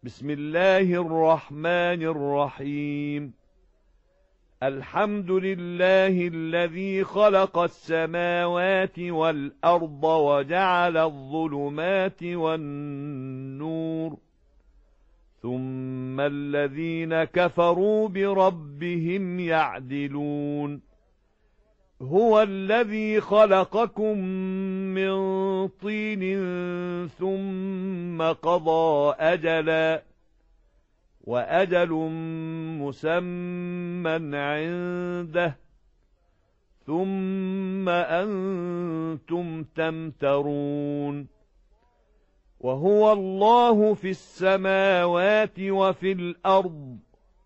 بسم الله الرحمن الرحيم. الحمد لله الذي خلق السماوات والأرض وجعل الظلمات والنور، ثم الذين كفروا بربهم يعدلون. هو الذي خلقكم من طين ثم قضى أجلا، وأجل مسمى عنده، ثم أنتم تمترون. وهو الله في السماوات وفي الأرض،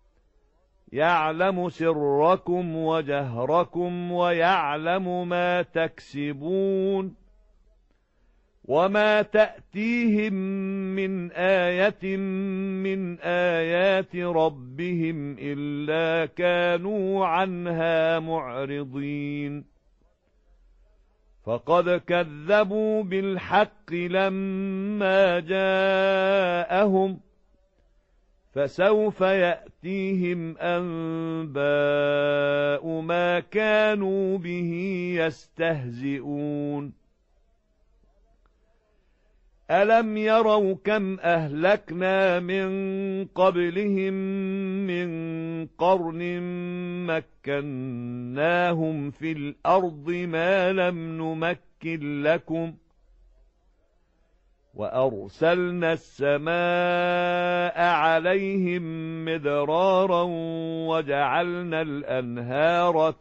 يعلم سركم وجهركم ويعلم ما تكسبون. وما تأتيهم من آية من آيات ربهم إلا كانوا عنها معرضين. فقد كذبوا بالحق لما جاءهم، فسوف يأتيهم أنباء ما كانوا به يستهزئون. ألم يروا كم أهلكنا من قبلهم من قرن مكناهم في الأرض ما لم نمكن لكم، وأرسلنا السماء عليهم مدرارا وجعلنا الأنهار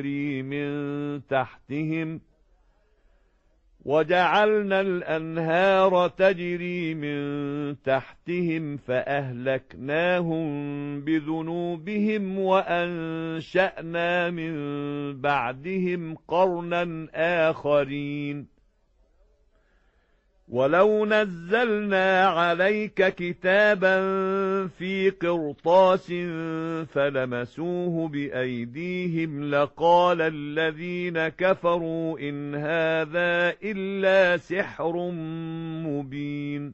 تجري من تحتهم فأهلكناهم بذنوبهم وأنشأنا من بعدهم قرنا آخرين. ولو نزلنا عليك كتابا في قرطاس فلمسوه بأيديهم لقال الذين كفروا إن هذا إلا سحر مبين.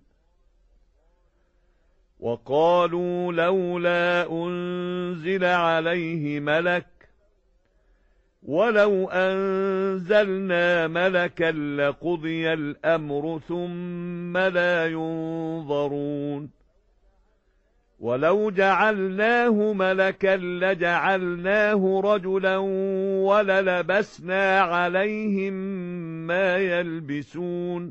وقالوا لولا أنزل عليه ملك، ولو أنزلنا ملكا لقضي الأمر ثم لا ينظرون. ولو جعلناه ملكا لجعلناه رجلا وللبسنا عليهم ما يلبسون.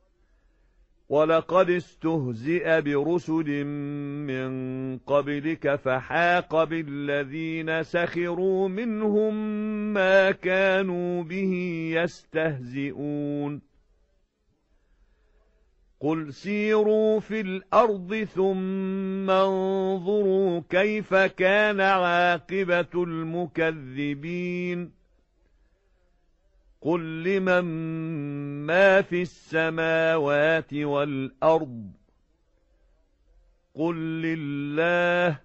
ولقد استهزئ برسل من قبلك فحاق بالذين سخروا منهم ما كانوا به يستهزئون. قل سيروا في الأرض ثم انظروا كيف كان عاقبة المكذبين. قل لمن ما في السماوات والأرض، قل لله.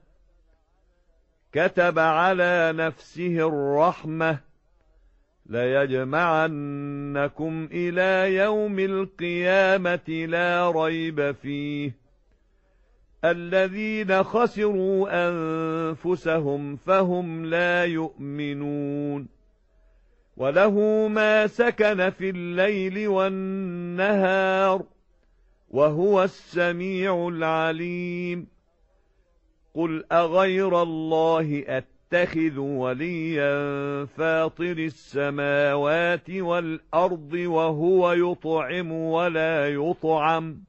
كتب على نفسه الرحمة ليجمعنكم إلى يوم القيامة لا ريب فيه. الذين خسروا أنفسهم فهم لا يؤمنون. وله ما سكن في الليل والنهار وهو السميع العليم. قل أغير الله أتخذ وليا فاطر السماوات والأرض وهو يطعم ولا يطعم.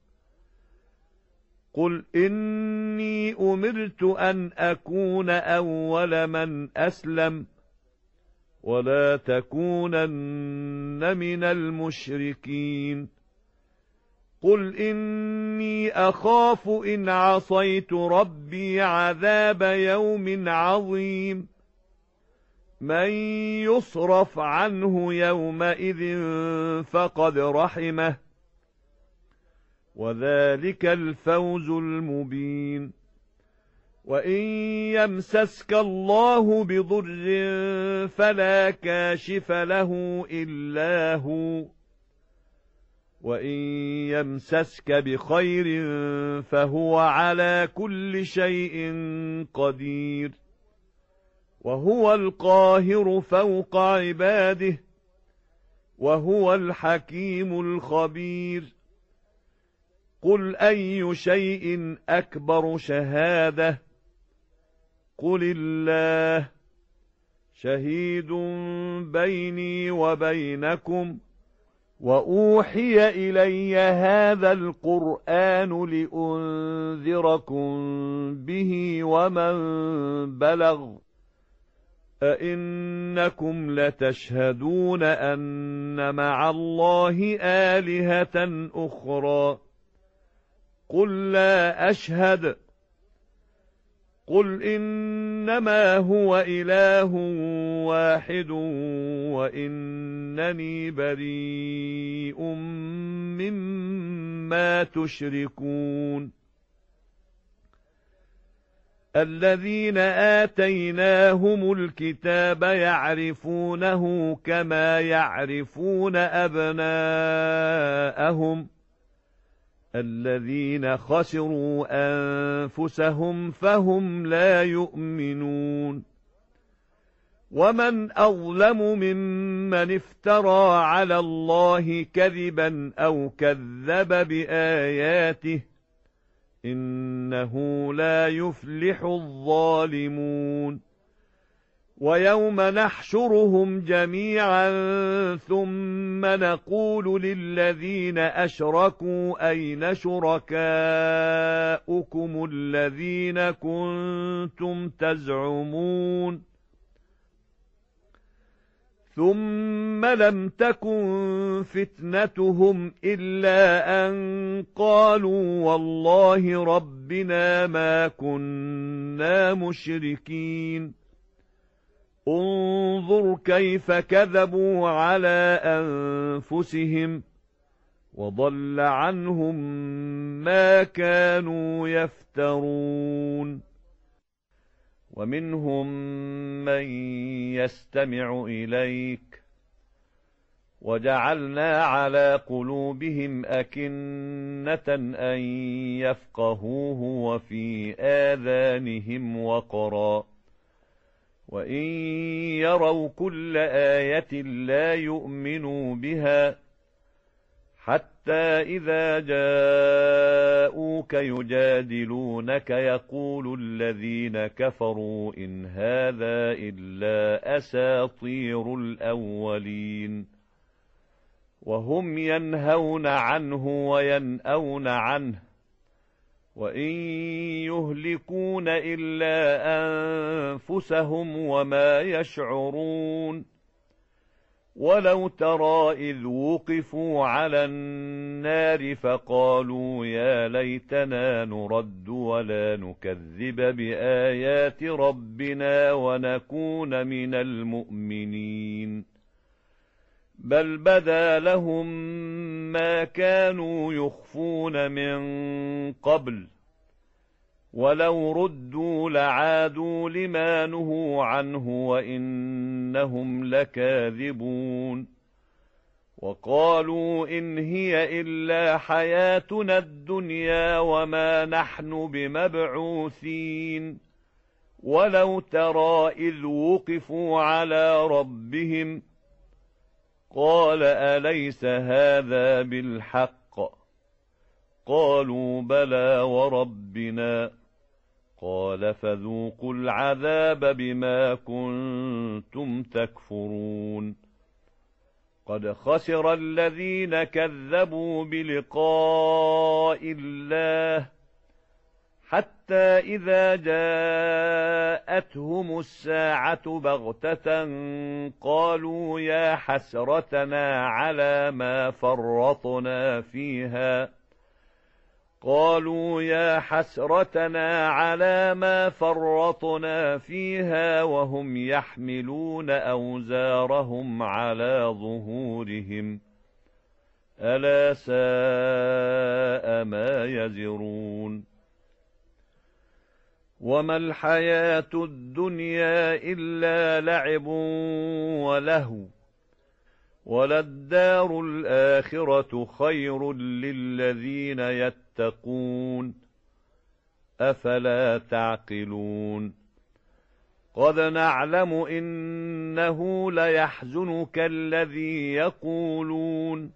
قل إني أمرت أن أكون أول من أسلم ولا تكونن من المشركين. قل إني أخاف إن عصيت ربي عذاب يوم عظيم. من يصرف عنه يومئذ فقد رحمه، وذلك الفوز المبين. وإن يمسسك الله بضر فلا كاشف له إلا هو، وإن يمسسك بخير فهو على كل شيء قدير، وهو القاهر فوق عباده، وهو الحكيم الخبير. قل أي شيء أكبر شهادة؟ قل الله. شهيد بيني وبينكم، وأوحي إلي هذا القرآن لأنذركم به ومن بلغ. أئنكم لتشهدون أن مع الله آلهة أخرى؟ قل لا أشهد. قل إنما هو إله واحد وإنني بريء مما تشركون. الذين آتيناهم الكتاب يعرفونه كما يعرفون أبناءهم، الذين خسروا أنفسهم فهم لا يؤمنون. ومن أظلم ممن افترى على الله كذبا أو كذب بآياته، إنه لا يفلح الظالمون. ويوم نحشرهم جميعا ثم نقول للذين أشركوا أين شركاؤكم الذين كنتم تزعمون؟ ثم لم تكن فتنتهم إلا أن قالوا والله ربنا ما كنا مشركين. انظر كيف كذبوا على أنفسهم، وضل عنهم ما كانوا يفترون. ومنهم من يستمع إليك، وجعلنا على قلوبهم أكنة أن يفقهوه وفي آذانهم وقرا، وإن يروا كل آية لا يؤمنوا بها، حتى إذا جاءوك يجادلونك يقول الذين كفروا إن هذا إلا أساطير الأولين، وهم ينهون عنه وينأون عنه، وإن يهلكون إلا أنفسهم وما يشعرون. ولو ترى إذ وقفوا على النار فقالوا يا ليتنا نرد ولا نكذب بآيات ربنا ونكون من المؤمنين، بل بدا لهم ما كانوا يخفون من قبل، ولو ردوا لعادوا لما نهوا عنه وإنهم لكاذبون. وقالوا إن هي إلا حياتنا الدنيا وما نحن بمبعوثين. ولو ترى إذ وقفوا على ربهم قال أليس هذا بالحق؟ قالوا بلى وربنا. قال فذوقوا العذاب بما كنتم تكفرون. قد خسر الذين كذبوا بلقاء الله، حتى إذا جاءتهم الساعة بغتة قالوا يا حسرتنا على ما فرطنا فيها وهم يحملون أوزارهم على ظهورهم، ألا ساء ما يزرون. وما الحياة الدنيا إلا لعب ولهو، وللدار الآخرة خير للذين يتقون أفلا تعقلون قد نعلم إنه ليحزنك الذي يقولون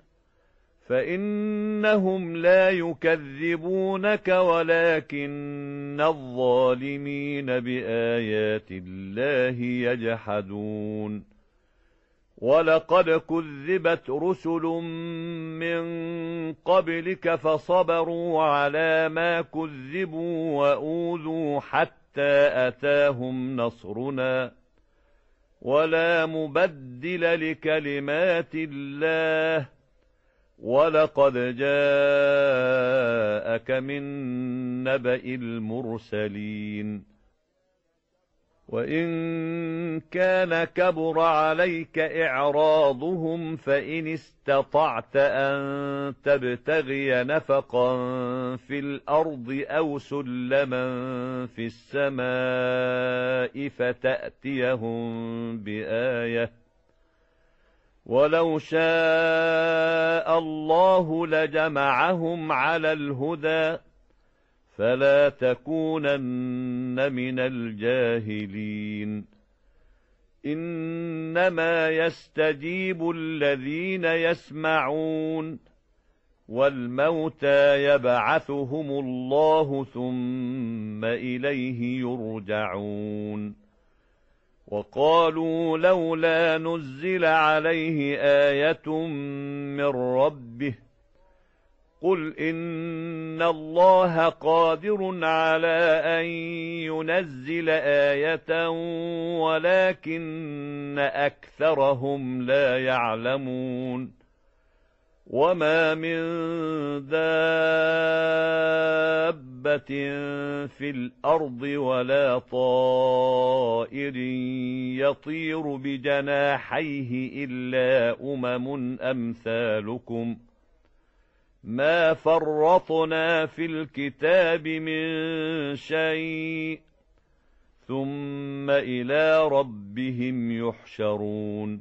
فإنهم لا يكذبونك ولكن الظالمين بآيات الله يجحدون ولقد كذبت رسل من قبلك فصبروا على ما كذبوا وأوذوا حتى أتاهم نصرنا ولا مبدل لكلمات الله ولقد جاءك من نبأ المرسلين وإن كان كبر عليك إعراضهم فإن استطعت أن تبتغي نفقا في الأرض أو سلما في السماء فتأتيهم بآية ولو شاء الله لجمعهم على الهدى فلا تكونن من الجاهلين إنما يستجيب الذين يسمعون والموتى يبعثهم الله ثم إليه يرجعون وقالوا لولا نزل عليه آية من ربه قل إن الله قادر على أن ينزل آية ولكن أكثرهم لا يعلمون وما من دابة في الأرض ولا طائر يطير بجناحيه إلا أمثالكم ما فرطنا في الكتاب من شيء ثم إلى ربهم يحشرون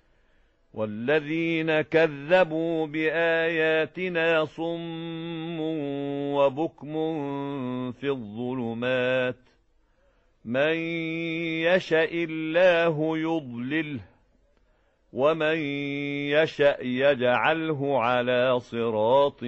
والذين كذبوا بآياتنا صم وبكم في الظلمات من يشاء الله يضلله ومن يشأ يجعله على صراط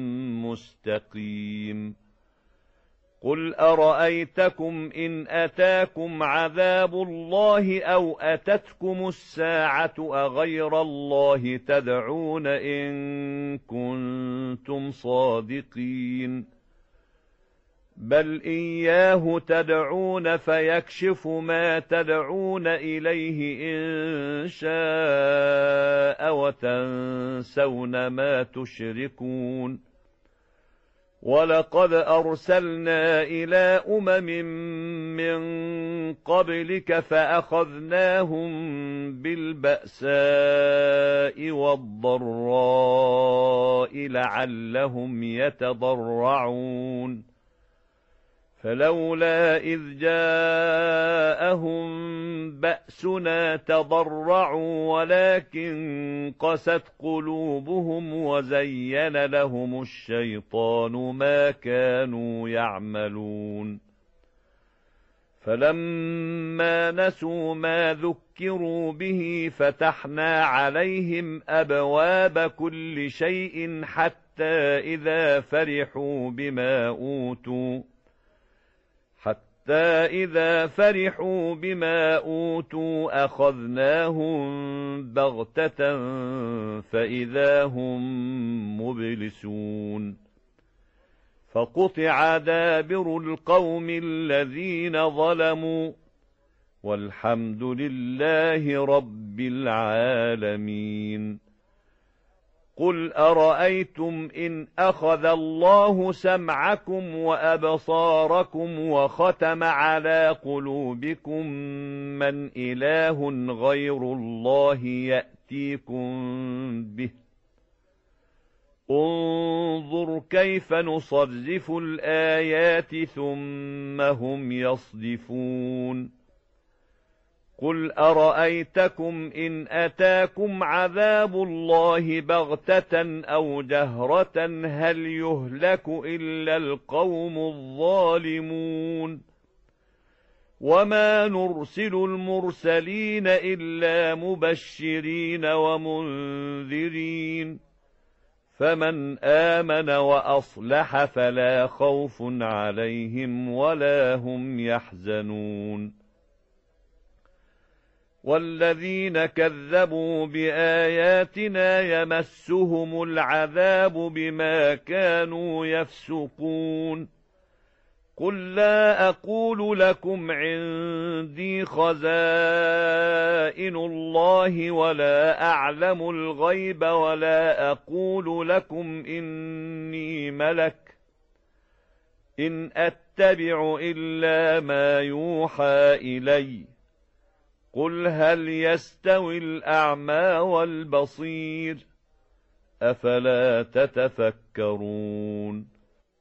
مستقيم قل أرأيتكم إن أتاكم عذاب الله أو أتتكم الساعة أغير الله تدعون إن كنتم صادقين بل إياه تدعون فيكشف ما تدعون إليه إن شاء وتنسون ما تشركون ولقد أرسلنا إلى من قبلك فأخذناهم بالبأساء والضراء لعلهم يتضرعون فلولا إذ جاءهم بأسنا تضرعوا ولكن قست قلوبهم وزين لهم الشيطان ما كانوا يعملون فلما نسوا ما ذكروا به فتحنا عليهم أبواب كل شيء حتى إذا فرحوا بما أوتوا أخذناهم بغتة فإذا هم مبلسون فقطع دابر القوم الذين ظلموا والحمد لله رب العالمين قل أرأيتم إن أخذ الله سمعكم وأبصاركم وختم على قلوبكم من إله غير الله يأتيكم به انظر كيف نصرف الآيات ثم هم يصدفون قل أرأيتكم إن أتاكم عذاب الله بغتة أو جهرة هل يهلك إلا القوم الظالمون وما نرسل المرسلين إلا مبشرين ومنذرين فمن آمن وأصلح فلا خوف عليهم ولا هم يحزنون والذين كذبوا بآياتنا يمسهم العذاب بما كانوا يفسقون قل لا أقول لكم عندي خزائن الله ولا أعلم الغيب ولا أقول لكم إني ملك إن أتبع إلا ما يوحى إلي قل هل يستوي الأعمى والبصير أفلا تتفكرون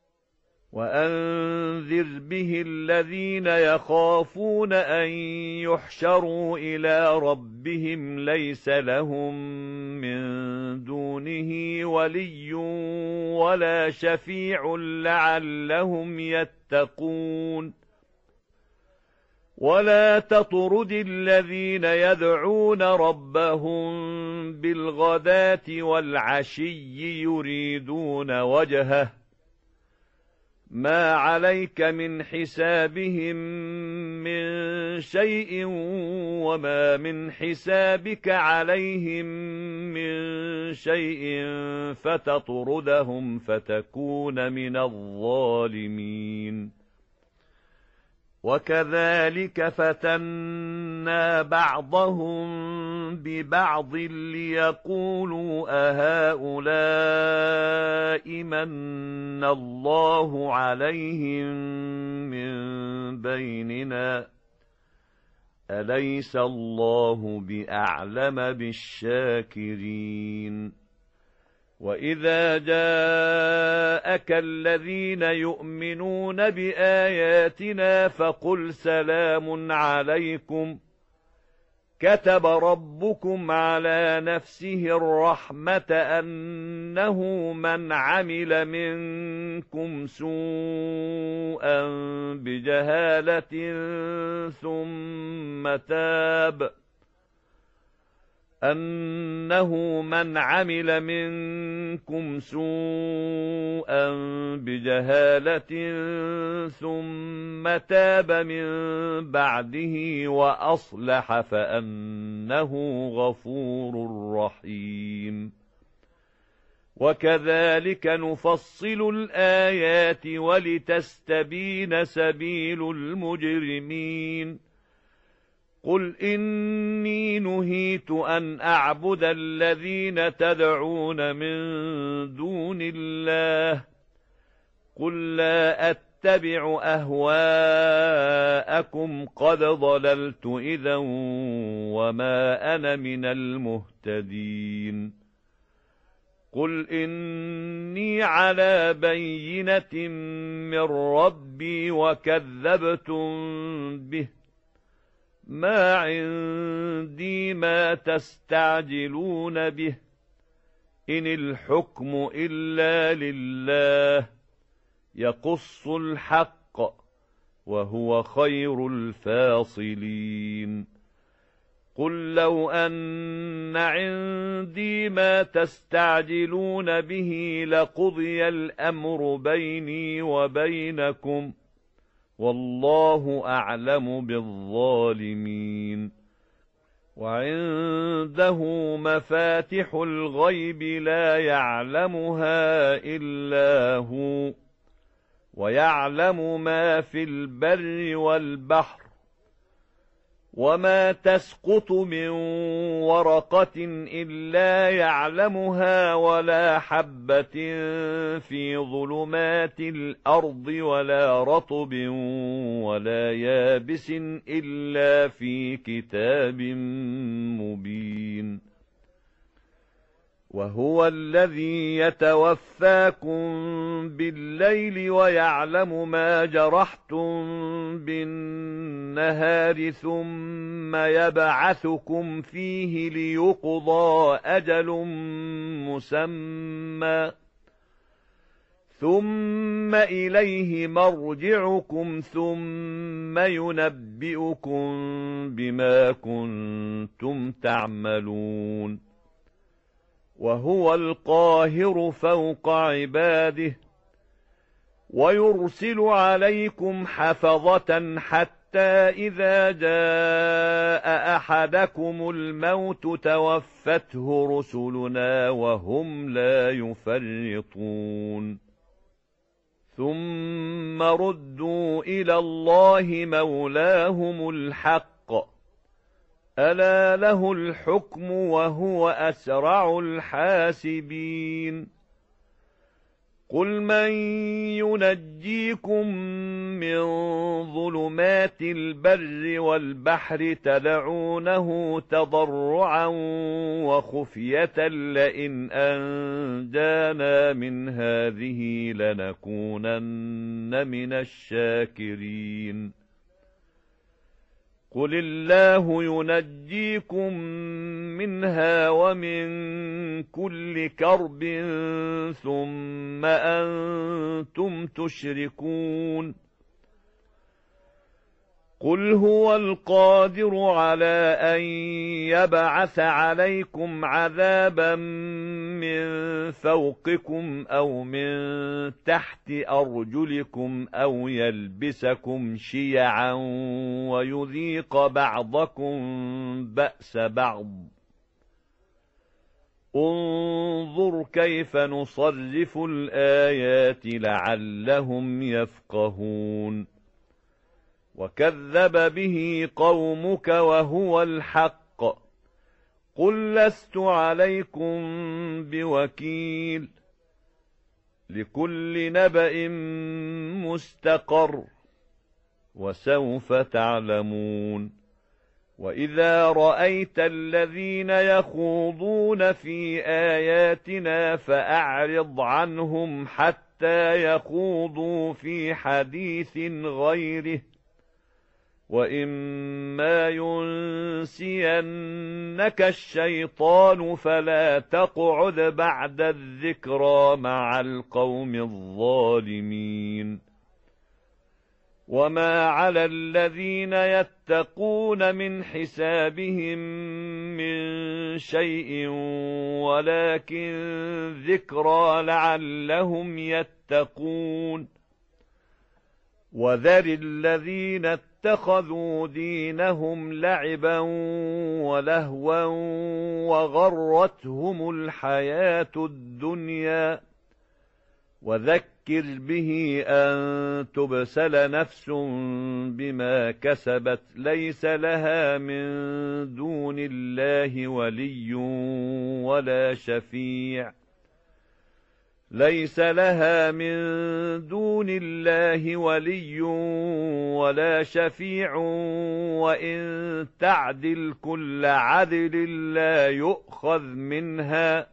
وأنذر به الذين يخافون أن يحشروا إلى ربهم ليس لهم من دونه ولي ولا شفيع لعلهم يتقون ولا تطرد الذين يدعون ربهم بالغداة والعشي يريدون وجهه ما عليك من حسابهم من شيء وما من حسابك عليهم من شيء فتطردهم فتكون من الظالمين وكذلك فتنا بعضهم ببعض ليقولوا أهؤلاء من الله عليهم من بيننا أليس الله بأعلم بالشاكرين وإذا جاءك الذين يؤمنون بآياتنا فقل سلام عليكم كتب ربكم على نفسه الرحمة أنه من عمل منكم سوءا بجهالة ثم تاب من بعده وأصلح فأنه غفور رحيم وكذلك نفصل الآيات ولتستبين سبيل المجرمين قل إني نهيت أن أعبد الذين تدعون من دون الله قل لا أتبع أهواءكم قد ضللت إذا وما أنا من المهتدين قل إني على بينة من ربي وكذبتم به ما عندي ما تستعجلون به إن الحكم إلا لله يقص الحق وهو خير الفاصلين قل لو أن عندي ما تستعجلون به لقضي الأمر بيني وبينكم والله أعلم بالظالمين وعنده مفاتح الغيب لا يعلمها إلا هو ويعلم ما في البر والبحر وما تسقط من ورقة إلا يعلمها ولا حبة في ظلمات الأرض ولا رطب ولا يابس إلا في كتاب مبين وهو الذي يتوفاكم بالليل ويعلم ما جرحتم بالنهار ثم يبعثكم فيه ليقضى أجل مسمى ثم إليه مرجعكم ثم ينبئكم بما كنتم تعملون وهو القاهر فوق عباده ويرسل عليكم حفظة حتى إذا جاء أحدكم الموت توفته رسلنا وهم لا يفرطون ثم ردوا إلى الله مولاهم الحق ألا له الحكم وهو أسرع الحاسبين قل من ينجيكم من ظلمات البر والبحر تدعونه تضرعا وخفية لئن أنجانا من هذه لنكونن من الشاكرين قل الله ينجيكم منها ومن كل كرب ثم أنتم تشركون قل هو القادر على أن يبعث عليكم عذابا من فوقكم أو من تحت أرجلكم أو يلبسكم شيعا ويذيق بعضكم بأس بعض انظر كيف نصرف الآيات لعلهم يفقهون وكذب به قومك وهو الحق قل لست عليكم بوكيل لكل نبأ مستقر وسوف تعلمون وإذا رأيت الذين يخوضون في آياتنا فأعرض عنهم حتى يخوضوا في حديث غيره وإما ينسينك الشيطان فلا تقعد بعد الذكرى مع القوم الظالمين وما على الذين يتقون من حسابهم من شيء ولكن ذكرى لعلهم يتقون وذر الذين اتخذوا دينهم لعبا ولهوا وغرتهم الحياة الدنيا وذكر به أن تبسل نفس بما كسبت ليس لها من دون الله ولي ولا شفيع ليس لها من دون الله ولي ولا شفيع وإن تعدل كل عدل لا يؤخذ منها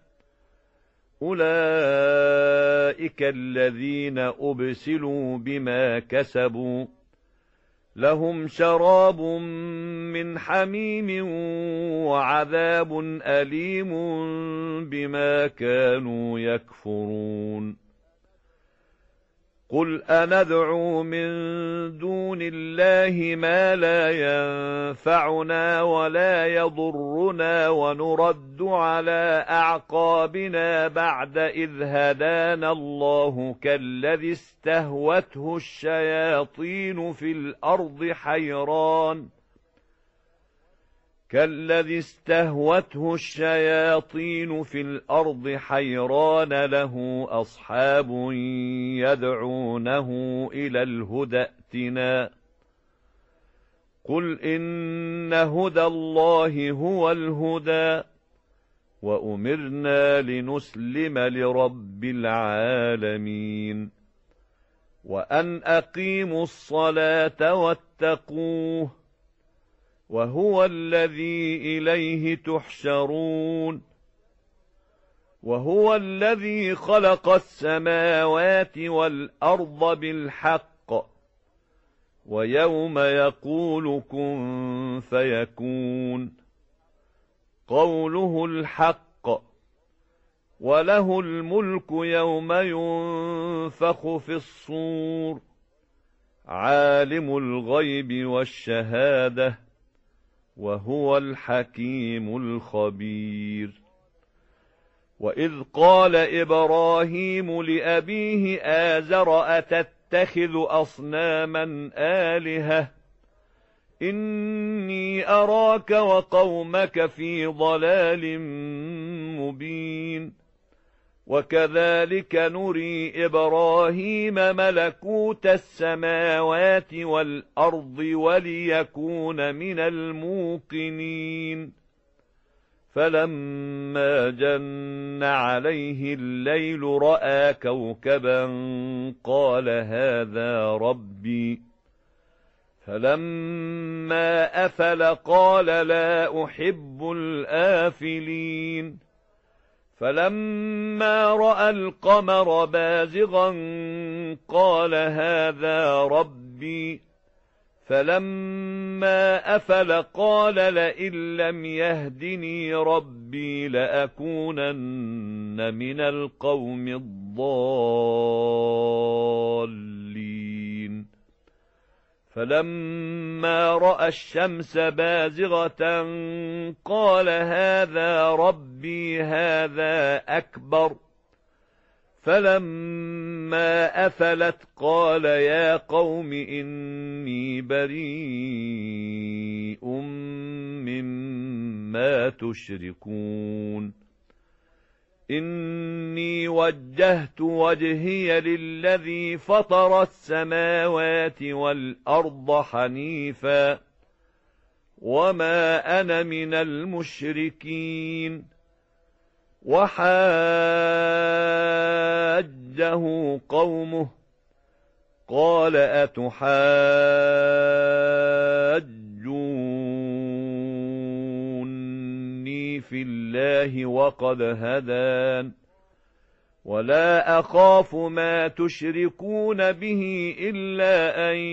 أولئك الذين أبسلوا بما كسبوا لهم شراب من حميم وعذاب أليم بما كانوا يكفرون قل أندعو من دون الله ما لا ينفعنا ولا يضرنا ونرد على أعقابنا بعد إذ هدانا الله كالذي استهوته الشياطين في الأرض حيران له أصحاب يدعونه إلى الهدى ائتنا قل إن هدى الله هو الهدى وأمرنا لنسلم لرب العالمين وأن أقيموا الصلاة واتقوه وهو الذي إليه تحشرون وهو الذي خلق السماوات والأرض بالحق، ويوم يقول كن فيكون قوله الحق، وله الملك يوم ينفخ في الصور، عالم الغيب والشهادة، وهو الحكيم الخبير. وإذ قال إبراهيم لأبيه آزر أتتخذ أصناما آلهة إني أراك وقومك في ضلال مبين. وكذلك نري إبراهيم ملكوت السماوات والأرض وليكون من الموقنين. فلما جن عليه الليل رأى كوكبا قال هذا ربي، فلما أفل قال لا أحب الآفلين. فلما رأى القمر بازغا قال هذا ربي، فلما أفل قال لئن لم يهدني ربي لأكونن من القوم الضالين. فلما رأى الشمس بازغة قال هذا ربي هذا أكبر. فلما أفلت قال يا قوم إني بريء مما تشركون. إني وجهت وجهي للذي فطر السماوات والأرض حنيفا وما أنا من المشركين. وحاجه قومه قال أتحاجوني في الله وقد هدان ولا أخاف ما تشركون به إلا أن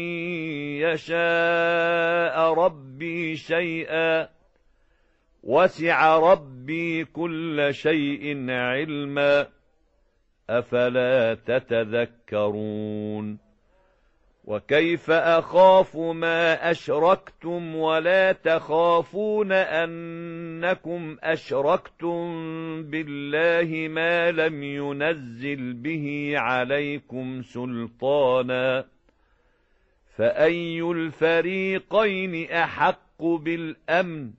يشاء ربي شيئا وسع ربي كل شيء علما أفلا تتذكرون. وكيف أخاف ما أشركتم ولا تخافون أنكم أشركتم بالله ما لم ينزل به عليكم سلطانا فأي الفريقين أحق بالأمن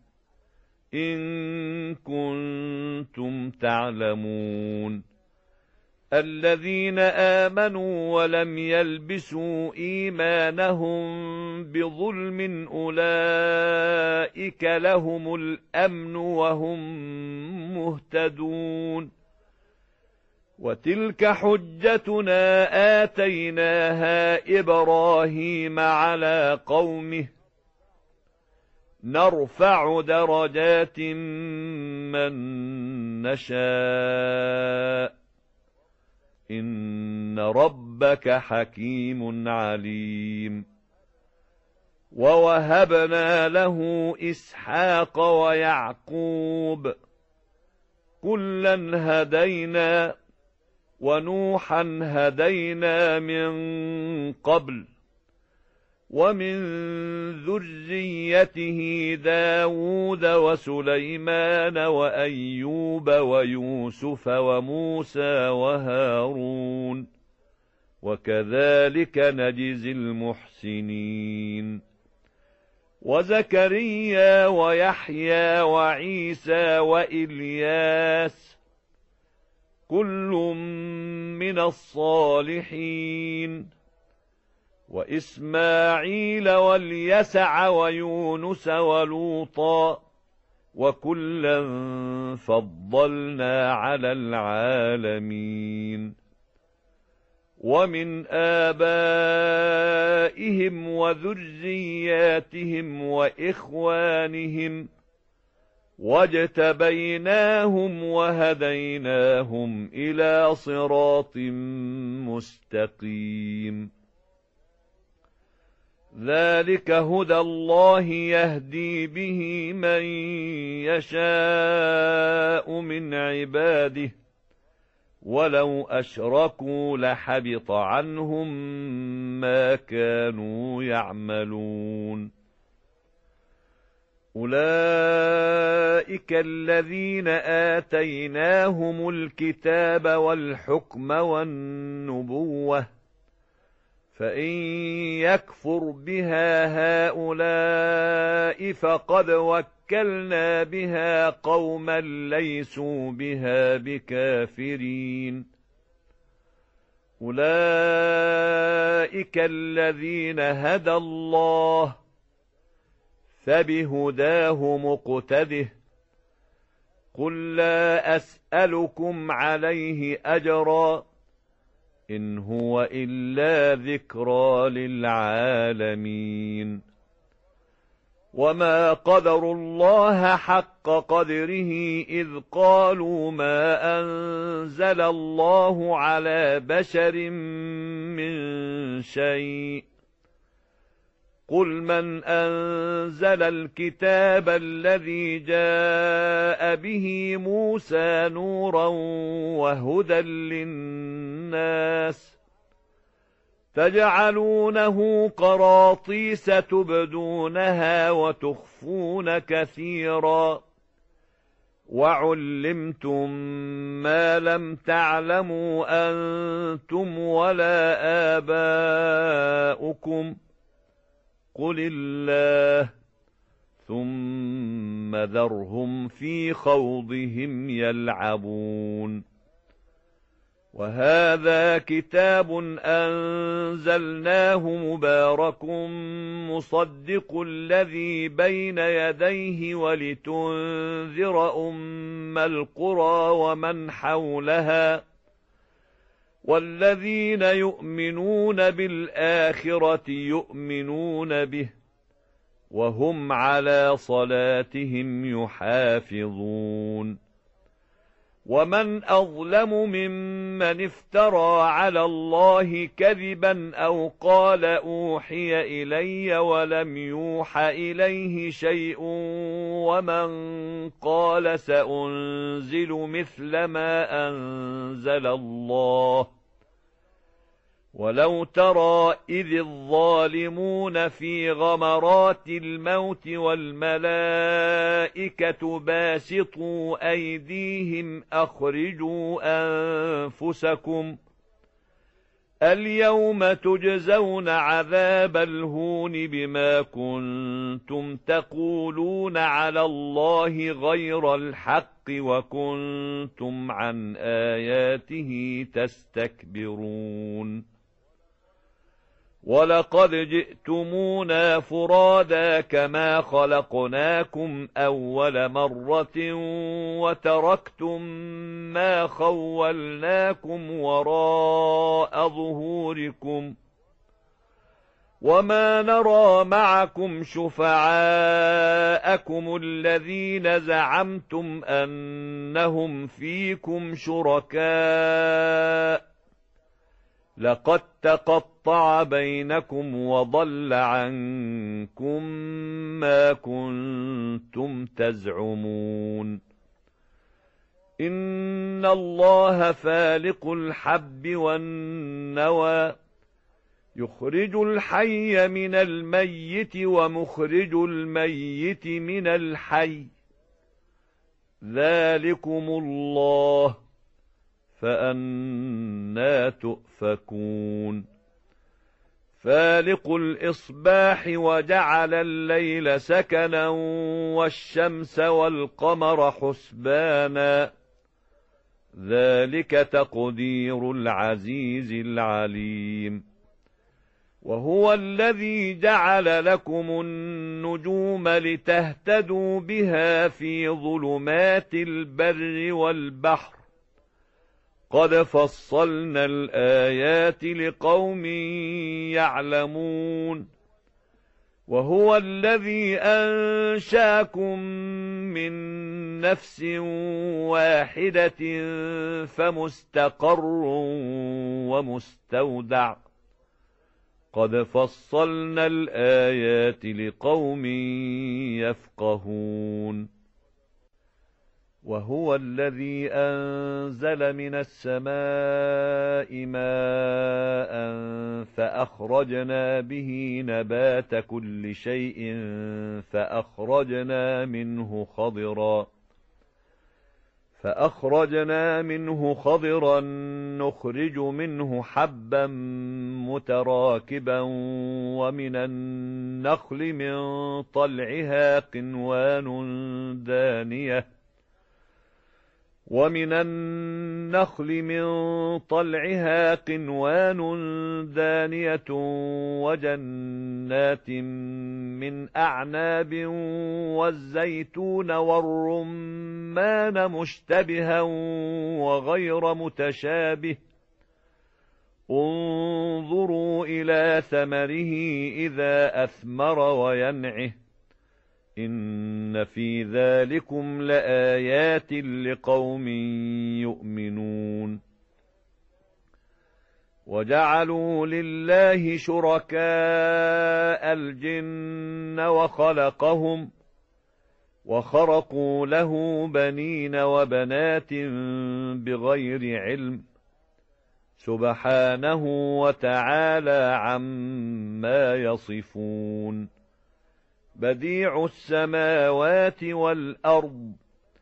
إن كنتم تعلمون. الذين آمنوا ولم يلبسوا إيمانهم بظلم أولئك لهم الأمن وهم مهتدون. وتلك حجتنا آتيناها إبراهيم على قومه نرفع درجات من نشاء إن ربك حكيم عليم. ووهبنا له إسحاق ويعقوب كلا هدينا ونوحا هدينا من قبل ومن ذريته داود وسليمان وأيوب ويوسف وموسى وهارون وكذلك نجزي المحسنين. وزكريا ويحيى وعيسى وإلياس كل من الصالحين. وإسماعيل واليسع ويونس ولوطا وكلا فضلنا على العالمين. ومن آبائهم وذرياتهم وإخوانهم واجتبيناهم وهديناهم إلى صراط مستقيم. ذلك هدى الله يهدي به من يشاء من عباده، ولو أشركوا لحبط عنهم ما كانوا يعملون. أولئك الذين آتيناهم الكتاب والحكم والنبوة، فإن يكفر بها هؤلاء فقد وكلنا بها قوما ليسوا بها بكافرين. أولئك الذين هدى الله، فبهداه مقتده. قل لا أسألكم عليه أجرا، إن هو إلا ذكرى للعالمين. وما قدروا الله حق قدره إذ قالوا ما أنزل الله على بشر من شيء. قل من أنزل الكتاب الذي جاء به موسى نورا وهدى للناس، تجعلونه قراطيس تبدونها وتخفون كثيرا، وعلمتم ما لم تعلموا أنتم ولا آباؤكم، قل الله، ثم ذرهم في خوضهم يلعبون. وهذا كتاب أنزلناه مبارك مصدق الذي بين يديه ولتنذر أم القرى ومن حولها، والذين يؤمنون بالآخرة يؤمنون به، وهم على صلاتهم يحافظون. ومن أظلم ممن افترى على الله كذبا أو قال أوحي إلي ولم يوح إليه شيء، ومن قال سأنزل مثل ما أنزل الله. ولو ترى إذ الظالمون في غمرات الموت والملائكة باسطوا أيديهم أخرجوا أنفسكم، اليوم تجزون عذاب الهون بما كنتم تقولون على الله غير الحق وكنتم عن آياته تستكبرون. ولقد جئتمونا فرادا كما خلقناكم أول مرة وتركتم ما خولناكم وراء ظهوركم، وما نرى معكم شفعاءكم الذين زعمتم أنهم فيكم شركاء، لقد تقطع بينكم وضل عنكم ما كنتم تزعمون. إن الله فالق الحب والنوى، يخرج الحي من الميت ومخرج الميت من الحي، ذلكم الله، فأنى تؤفكون. فالق الإصباح وجعل الليل سكنا والشمس والقمر حسبانا، ذلك تقدير العزيز العليم. وهو الذي جعل لكم النجوم لتهتدوا بها في ظلمات البر والبحر، قد فصلنا الآيات لقوم يعلمون. وهو الذي أنشأكم من نفس واحدة فمستقر ومستودع قد فصلنا الآيات لقوم يفقهون وهو الذي أنزل من السماء ماء فأخرجنا به نبات كل شيء فأخرجنا منه خضرا نخرج منه حبا متراكبا ومن النخل من طلعها قنوان دانية وجنات من أعناب والزيتون والرمان مشتبها وغير متشابه انظروا إلى ثمره إذا أثمر وينعه إن في ذلكم لآيات لقوم يؤمنون وجعلوا لله شركاء الجن وخرقوا له بنين وبنات بغير علم سبحانه وتعالى عما يصفون بديع السماوات والأرض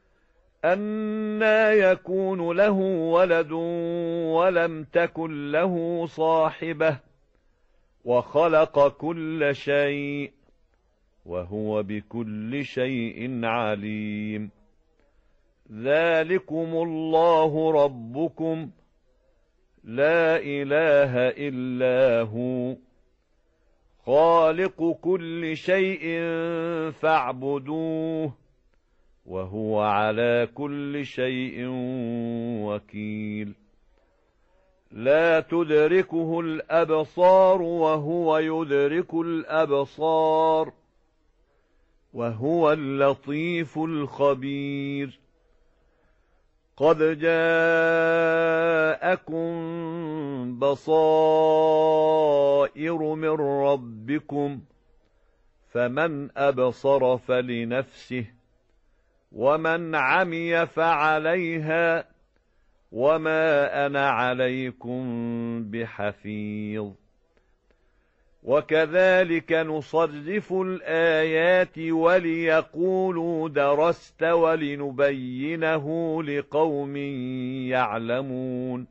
أنى يكون له ولد ولم تكن له صاحبة وخلق كل شيء وهو بكل شيء عليم ذلكم الله ربكم لا إله إلا هو خالق كل شيء فاعبدوه وهو على كل شيء وكيل لا تدركه الأبصار وهو يدرك الأبصار وهو اللطيف الخبير قد جاءكم بصائر من ربكم فمن أبصر فلنفسه ومن عمي فعليها وما أنا عليكم بحفيظ وكذلك نصرف الآيات وليقولوا درست ولنبينه لقوم يعلمون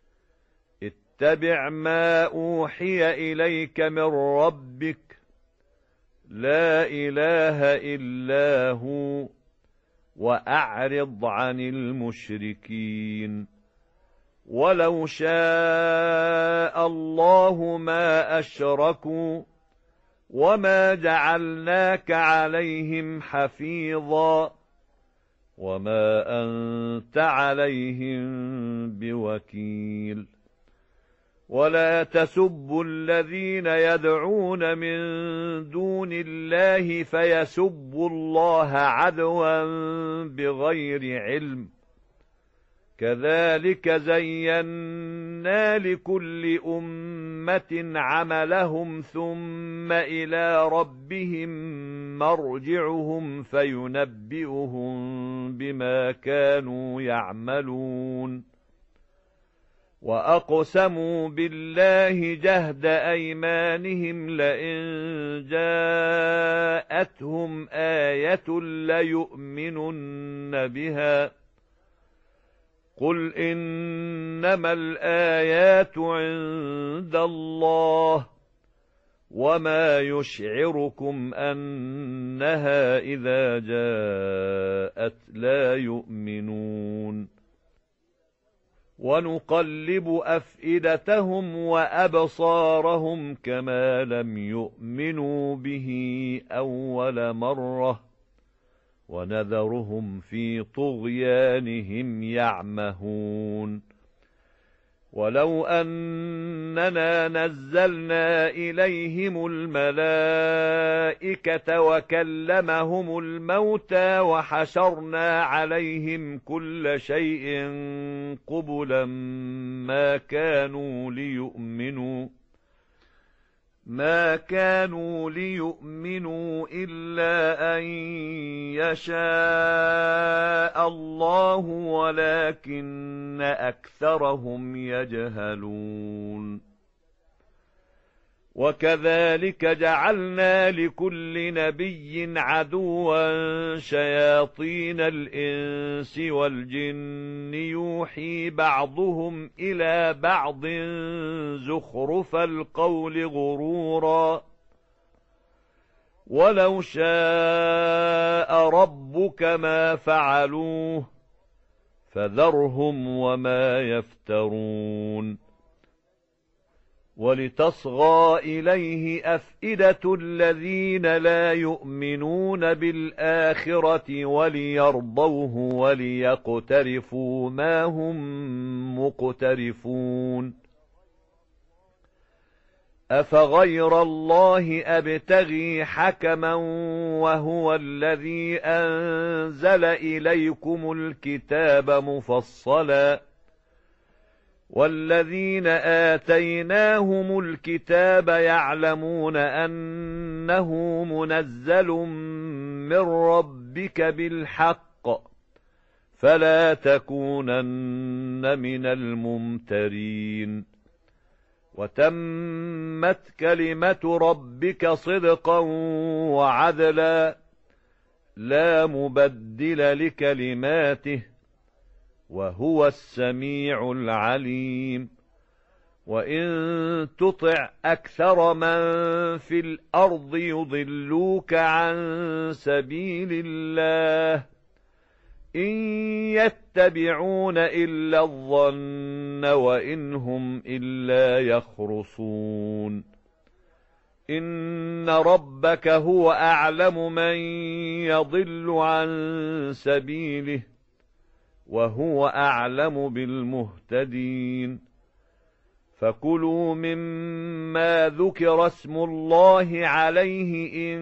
اتبع ما أوحي إليك من ربك لا إله إلا هو وأعرض عن المشركين ولو شاء الله ما أشركوا وما جعلناك عليهم حفيظا وما أنت عليهم بوكيل ولا تسبوا الذين يدعون من دون الله فيسبوا الله عدوا بغير علم كذلك زينا لكل أمة عملهم ثم إلى ربهم مرجعهم فينبئهم بما كانوا يعملون وأقسموا بالله جهد أيمانهم لئن جاءتهم آية ليؤمنن بها قل إنما الآيات عند الله وما يشعركم أنها إذا جاءت لا يؤمنون ونقلب أفئدتهم وأبصارهم كما لم يؤمنوا به أول مرة ونذرهم في طغيانهم يعمهون ولو أننا نزلنا إليهم الملائكة وكلمهم الموتى وحشرنا عليهم كل شيء قبلا ما كانوا ليؤمنوا إلا أن يشاء الله ولكن أكثرهم يجهلون. وكذلك جعلنا لكل نبي عدوا شياطين الإنس والجن يوحي بعضهم إلى بعض زخرف القول غرورا ولو شاء ربك ما فعلوه فذرهم وما يفترون. ولتصغى إليه أفئدة الذين لا يؤمنون بالآخرة وليرضوه وليقترفوا ما هم مقترفون. أفغير الله أبتغي حكما وهو الذي أنزل إليكم الكتاب مفصلا والذين آتيناهم الكتاب يعلمون أنه منزل من ربك بالحق فلا تكونن من الممترين. وتمت كلمة ربك صدقا وعدلا لا مبدل لكلماته وهو السميع العليم. وإن تطع أكثر من في الأرض يضلوك عن سبيل الله إن يتبعون إلا الظن وإن هم إلا يخرصون. إن ربك هو أعلم من يضل عن سبيله وهو أعلم بالمهتدين. فكلوا مما ذكر اسم الله عليه إن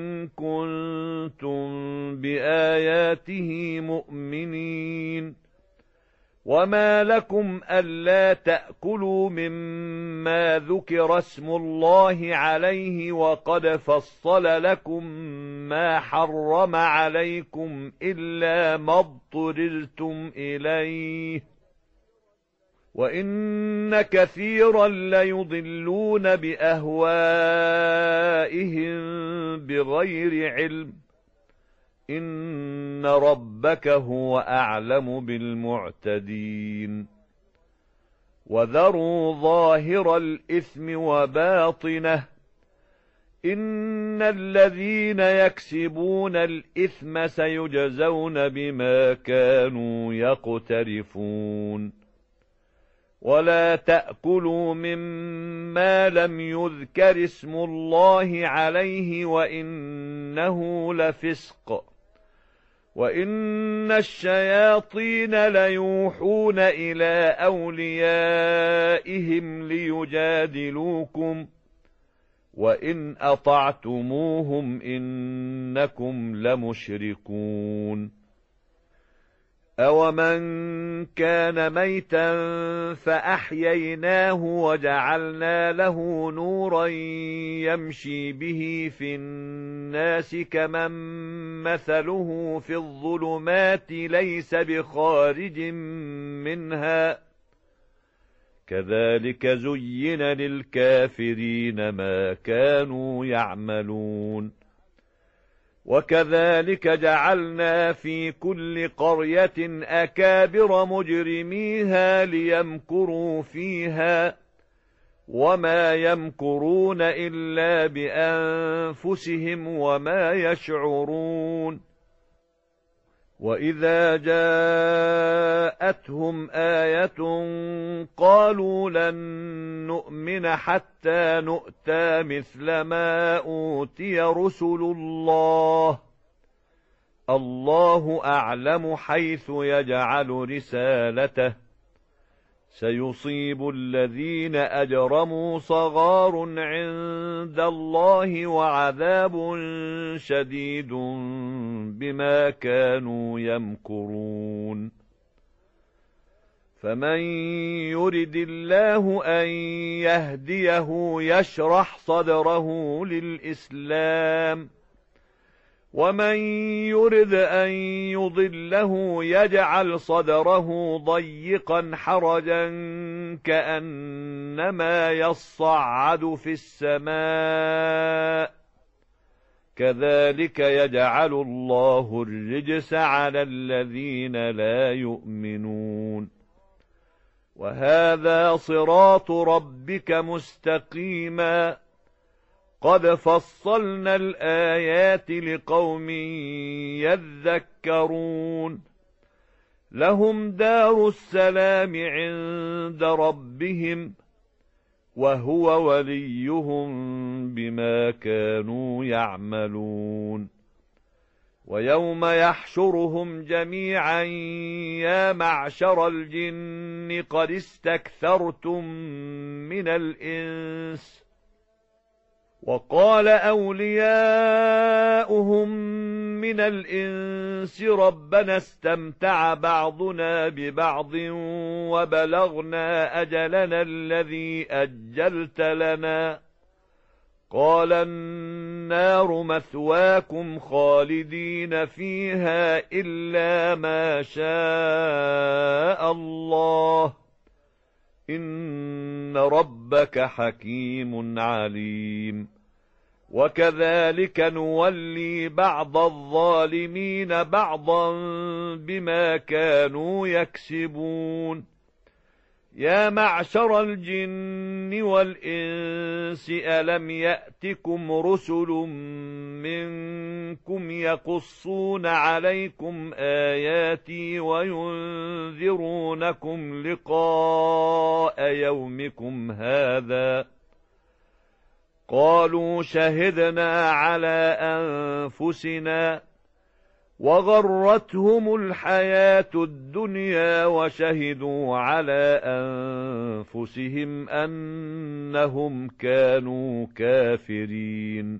كنتم بآياته مؤمنين. وما لكم ألا تأكلوا مما ذكر اسم الله عليه وقد فصل لكم ما حرم عليكم إلا ما اضطررتم إليه وإن كثيرا ليضلون بأهوائهم بغير علم إن ربك هو أعلم بالمعتدين. وذروا ظاهر الإثم وباطنه إن الذين يكسبون الإثم سيجزون بما كانوا يقترفون. ولا تأكلوا مما لم يذكر اسم الله عليه وإنه لفسق وإن الشياطين ليوحون إلى أوليائهم ليجادلوكم وإن أطعتموهم إنكم لمشركون. أومن كان ميتا فأحييناه وجعلنا له نورا يمشي به في الناس كمن مثله في الظلمات ليس بخارج منها كذلك زين للكافرين ما كانوا يعملون. وكذلك جعلنا في كل قرية أكابر مجرميها ليمكروا فيها وما يمكرون إلا بأنفسهم وما يشعرون. وإذا جاءتهم آية قالوا لن نؤمن حتى نؤتى مثل ما أوتي رسل الله الله أعلم حيث يجعل رسالته سيصيب الذين أجرموا صغار عند الله وعذاب شديد بما كانوا يمكرون فمن يرد الله أن يهديه يشرح صدره للإسلام ومن يرد أن يضله يجعل صدره ضيقا حرجا كأنما يصعد في السماء كذلك يجعل الله الرجس على الذين لا يؤمنون وهذا صراط ربك مستقيما قد فصلنا الآيات لقوم يذكرون لهم دار السلام عند ربهم وهو وليهم بما كانوا يعملون ويوم يحشرهم جميعا يا معشر الجن قد استكثرتم من الإنس وقال أولياؤهم من الإنس ربنا استمتع بعضنا ببعض وبلغنا أجلنا الذي أجلت لنا قال النار مثواكم خالدين فيها إلا ما شاء الله إن ربك حكيم عليم وكذلك نولي بعض الظالمين بعضا بما كانوا يكسبون يا معشر الجن والإنس ألم يأتكم رسل منكم يقصون عليكم آياتي وينذرونكم لقاء يومكم هذا قالوا شهدنا على أنفسنا وغرتهم الحياة الدنيا وشهدوا على أنفسهم أنهم كانوا كافرين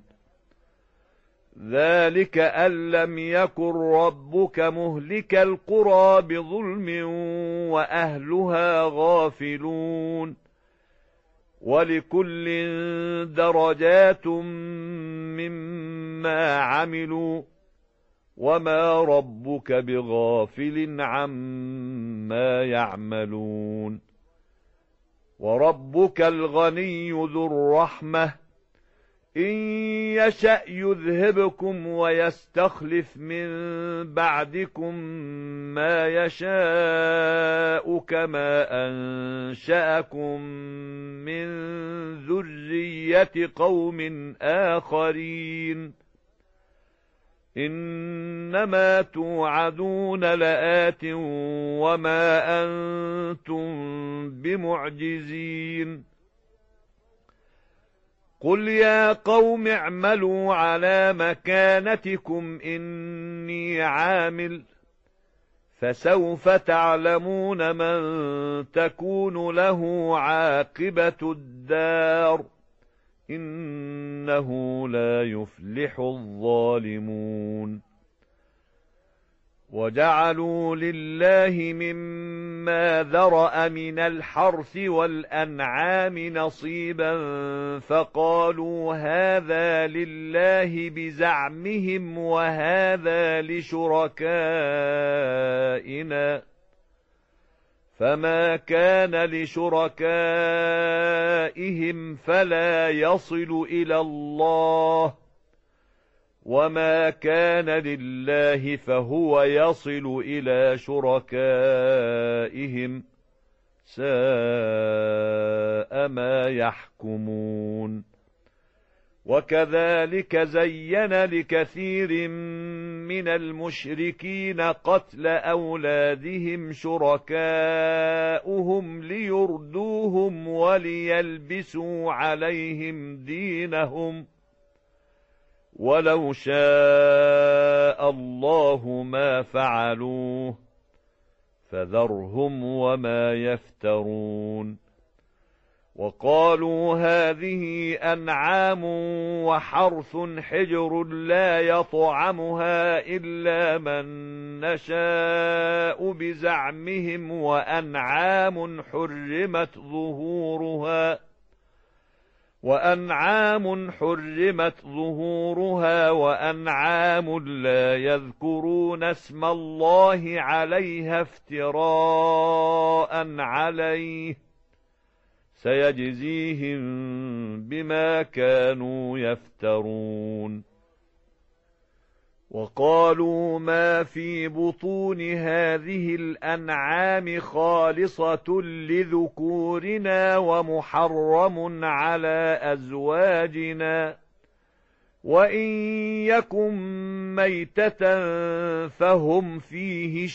ذلك أن لم يكن ربك مهلك القرى بظلم وأهلها غافلون ولكل درجات مما عملوا وما ربك بغافل عما يعملون وربك الغني ذو الرحمة إن يشأ يذهبكم ويستخلف من بعدكم ما يشاء كما أنشأكم من ذرية قوم آخرين إنما توعدون لآت وما أنتم بمعجزين قل يا قوم اعملوا على مكانتكم إني عامل فسوف تعلمون من تكون له عاقبة الدار إنه لا يفلح الظالمون وجعلوا لله مما ذرأ من الحرث والأنعام نصيبا فقالوا هذا لله بزعمهم وهذا لشركائنا فما كان لشركائهم فلا يصل إلى الله وما كان لله فهو يصل إلى شركائهم ساء ما يحكمون وكذلك زين لكثير من المشركين قتل أولادهم شركاؤهم ليردوهم وليلبسوا عليهم دينهم ولو شاء الله ما فعلوه فذرهم وما يفترون. وقالوا هذه أنعام وحرث حجر لا يطعمها إلا من نشاء بزعمهم وأنعام حرمت ظهورها وأنعام لا يذكرون اسم الله عليها افتراء عليه سيجزيهم بما كانوا يفترون. وقالوا ما في بطون هذه الأنعام خالصة لذكورنا ومحرم على أزواجنا وإن يكن ميتة فهم فيه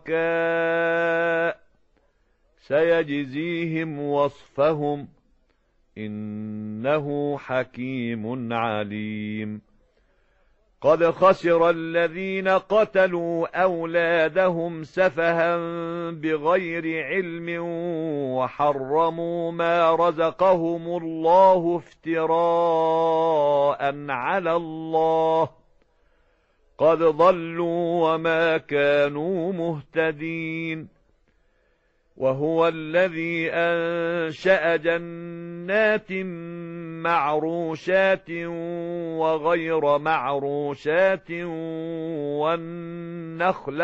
شركاء سيجزيهم وصفهم إنه حكيم عليم. قد خسر الذين قتلوا أولادهم سفها بغير علم وحرموا ما رزقهم الله افتراء على الله قد ضلوا وما كانوا مهتدين. وهو الذي أنشأ جنات معروشات وغير معروشات والنخل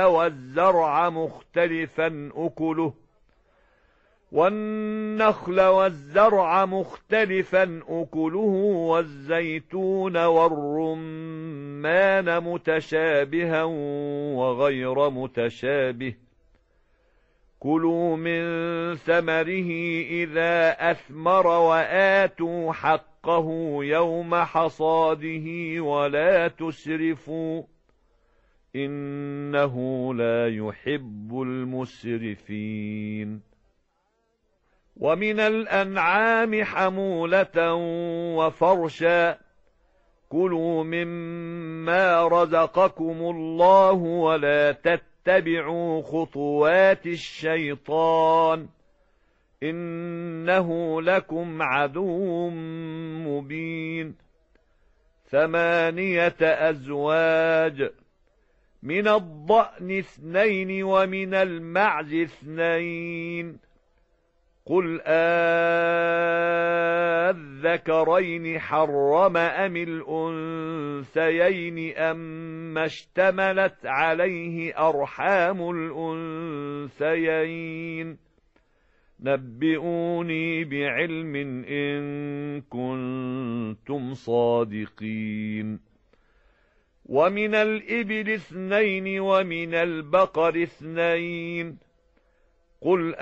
والزرع مختلفا أكله والزيتون والرمان متشابها وغير متشابه كلوا من ثمره إذا أثمر وآتوا حقه يوم حصاده ولا تسرفوا إنه لا يحب المسرفين. ومن الأنعام حمولة وفرشا كلوا مما رزقكم الله ولا تتبعوا خطوات الشيطان إنه لكم عدو مبين. 8 أزواج من الضأن 2 ومن المعز 2 قل أذكرين حرم أم الأنثيين أما اشتملت عليه أرحام الأنثيين نبئوني بعلم إن كنتم صادقين. ومن الإبل 2 ومن البقر 2 قل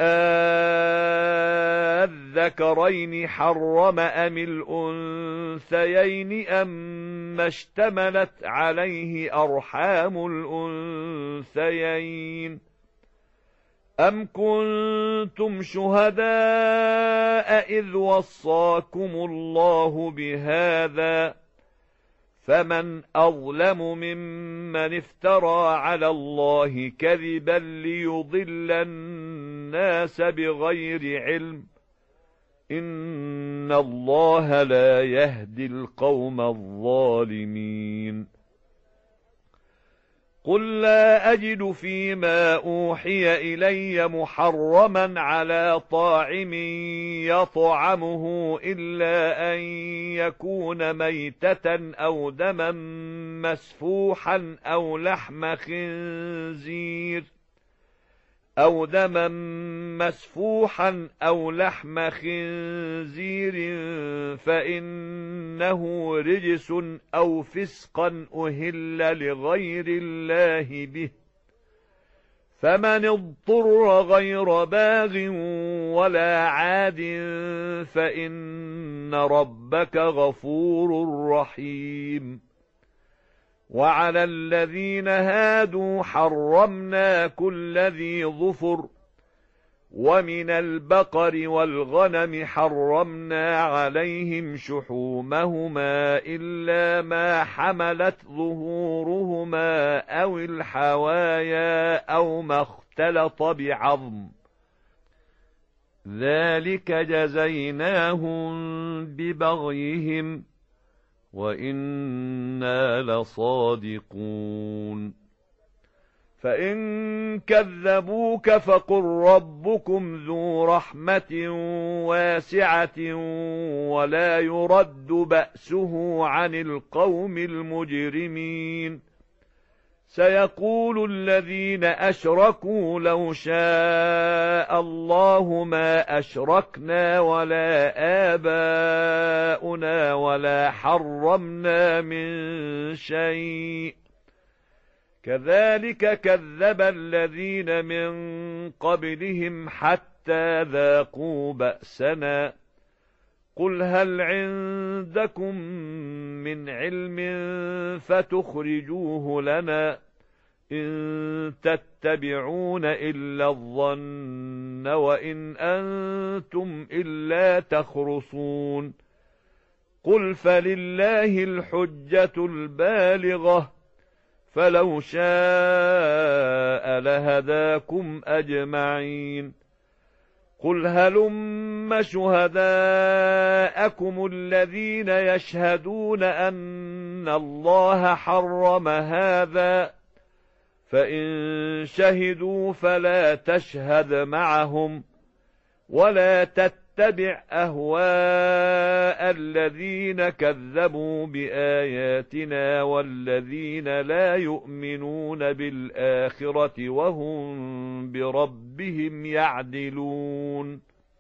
أذكرين حرم أم الأنثيين أما اشتملت عليه أرحام الأنثيين أم كنتم شهداء إذ وصاكم الله بهذا فمن أظلم ممن افترى على الله كذبا ليضل الناس بغير علم إن الله لا يهدي القوم الظالمين. قل لا أجد فيما أوحي إلي محرما على طاعم يطعمه إلا أن يكون ميتة أو دما مسفوحا أو لحم خنزير فإنه رجس أو فسقا أهل لغير الله به فمن اضطر غير باغ ولا عاد فإن ربك غفور رحيم. وعلى الذين هادوا حرمنا كل ذي ظفر ومن البقر والغنم حرمنا عليهم شحومهما إلا ما حملت ظهورهما أو الحوايا أو ما اختلط بعظم، ذلك جزيناهم ببغيهم وإنا لصادقون. فإن كذبوك فقل ربكم ذو رحمة واسعة ولا يرد بأسه عن القوم المجرمين. سيقول الذين أشركوا لو شاء الله ما أشركنا ولا آباؤنا ولا حرمنا من شيء، كذلك كذب الذين من قبلهم حتى ذاقوا بأسنا. قل هل عندكم من علم فتخرجوه لنا، إن تتبعون إلا الظن وإن أنتم إلا تخرصون. قل فلله الحجة البالغة، فلو شاء لهداكم أجمعين. قل هلم شهداءكم الذين يشهدون أن الله حرم هذا، فإن شهدوا فلا تشهد معهم، ولا تتبع أهواء الذين كذبوا بآياتنا والذين لا يؤمنون بالآخرة وهم بربهم يعدلون.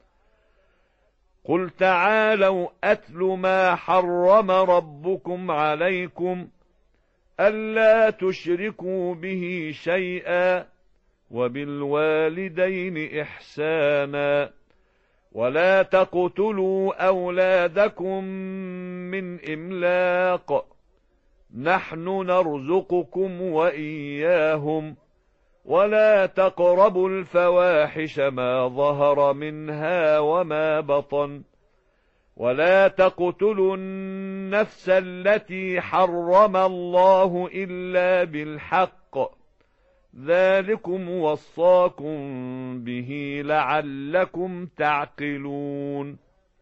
قل تعالوا أتل ما حرم ربكم عليكم، ألا تشركوا به شيئا، وبالوالدين إحسانا، ولا تقتلوا أولادكم من إملاق، نحن نرزقكم وإياهم، ولا تقربوا الفواحش ما ظهر منها وما بطن، ولا تقتلوا النفس التي حرم الله إلا بالحق، ذلكم وصاكم به لعلكم تعقلون.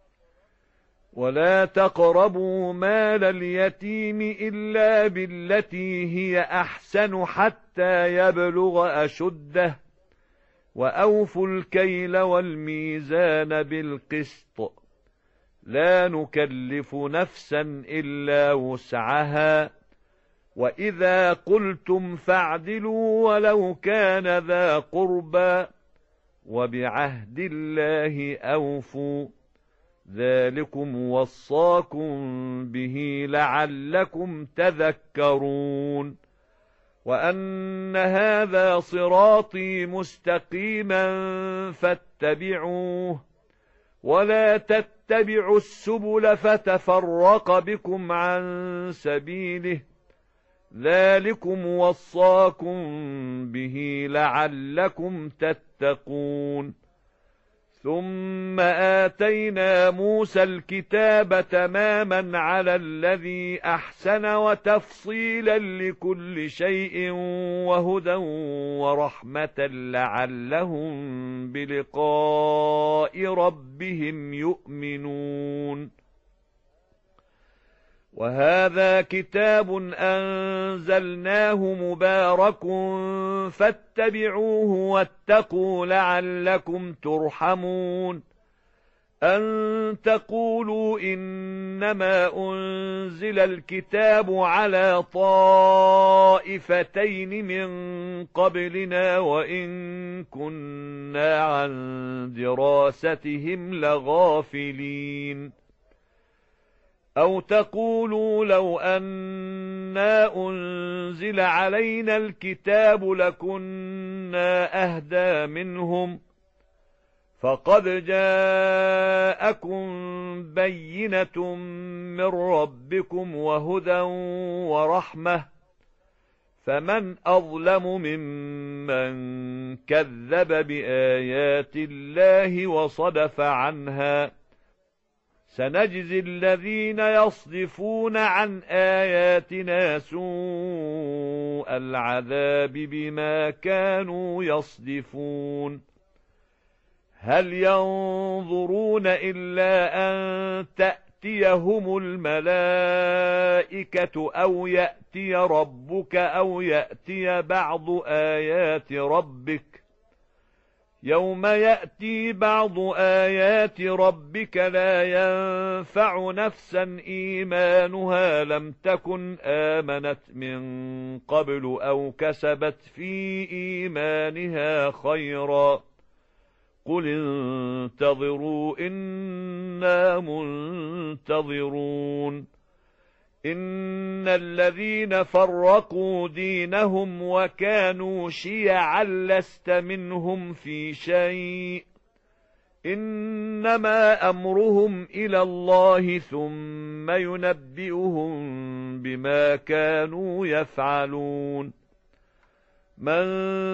ولا تقربوا مال اليتيم إلا بالتي هي أحسن حتى يبلغ أشده، وأوفوا الكيل والميزان بالقسط، لا نكلف نفسا إلا وسعها، وإذا قلتم فاعدلوا ولو كان ذا قربى، وبعهد الله أوفوا، ذلكم وصاكم به لعلكم تذكرون. وأن هذا صراطي مستقيما فاتبعوه، ولا تتبعوا السبل فتفرق بكم عن سبيله، ذلكم وصاكم به لعلكم تتقون. ثم آتينا موسى الكتاب تماما على الذي أحسن وتفصيلا لكل شيء وهدى ورحمة لعلهم بلقاء ربهم يؤمنون. وهذا كتاب أنزلناه مبارك فاتبعوه واتقوا لعلكم ترحمون. أن تقولوا إنما أنزل الكتاب على طائفتين من قبلنا وإن كنا عن دراستهم لغافلين. أو تقولوا لو أنا أنزل علينا الكتاب لكنا أهدى منهم، فقد جاءكم بينة من ربكم وهدى ورحمة، فمن أظلم ممن كذب بآيات الله وصدف عنها، سنجزي الذين يصدفون عن آياتنا سوء العذاب بما كانوا يصدفون هل ينظرون إلا أن تأتيهم الملائكة أو يأتي ربك أو يأتي بعض آيات ربك يوم يأتي بعض آيات ربك لا ينفع نفسا إيمانها لم تكن آمنت من قبل أو كسبت في إيمانها خيرا قل انتظروا إنا منتظرون إن الذين فرقوا دينهم وكانوا شيعا لست منهم في شيء إنما أمرهم إلى الله ثم ينبئهم بما كانوا يفعلون من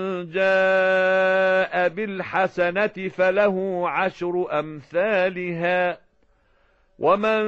جاء بالحسنة فله 10 أمثالها ومن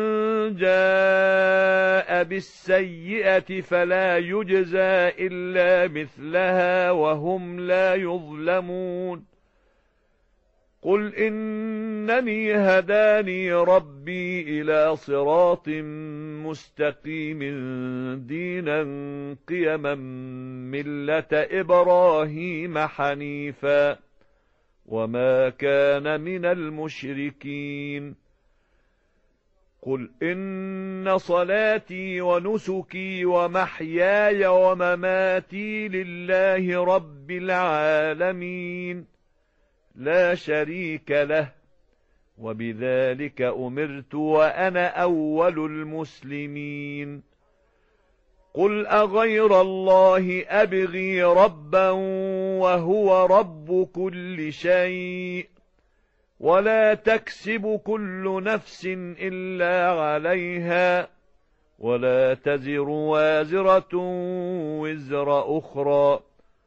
جاء بالسيئة فلا يجزى إلا مثلها وهم لا يظلمون قل إنني هداني ربي إلى صراط مستقيم دينا قيما ملة إبراهيم حنيفا وما كان من المشركين قل إن صلاتي ونسكي ومحياي ومماتي لله رب العالمين لا شريك له وبذلك أمرت وأنا أول المسلمين قل أغير الله أبغي ربا وهو رب كل شيء ولا تكسب كل نفس إلا عليها ولا تزر وازرة وزر أخرى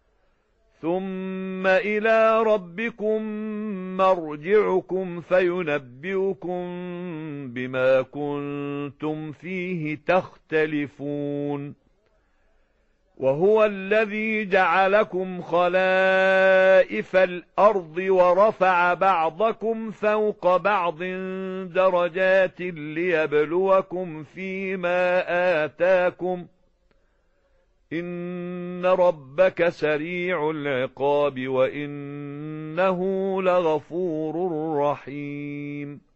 ثم إلى ربكم مرجعكم فينبئكم بما كنتم فيه تختلفون وهو الذي جعلكم خلائف الأرض ورفع بعضكم فوق بعض درجات ليبلوكم فيما آتاكم إن ربك سريع العقاب وإنه لغفور رحيم